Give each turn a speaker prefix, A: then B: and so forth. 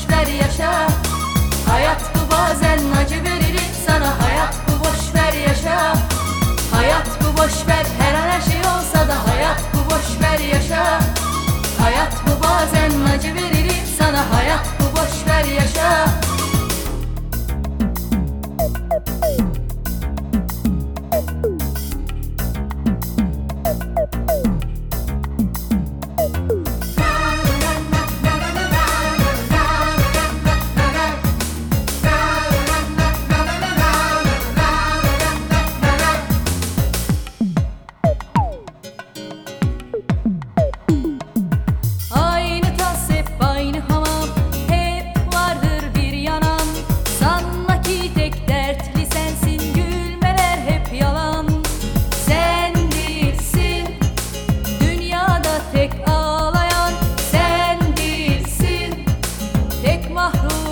A: boş ver yaşa. Hayat bu, bazen acı verir sana. Hayat bu, boş ver yaşa. Hayat bu, boş ver, her an her şey olsa da. Hayat bu, boş ver yaşa. Hayat bu, bazen acı verir sana. Hayat bu, boş ver yaşa. Tek ağlayan sen değilsin, tek mahrum